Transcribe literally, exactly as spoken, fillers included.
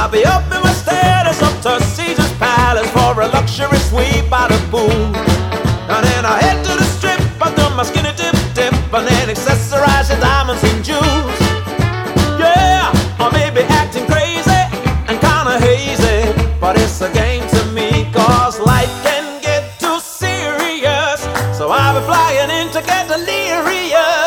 I'll be up in my status up to Caesar's Palace for a luxury suite by the pool. And then I head to the strip, I do my skinny dip dip, and then accessorize the diamonds and jewels. Yeah, I may be acting crazy and kinda hazy, but it's a game to me, cause life can get too serious. So I'll be flying in to get delirious.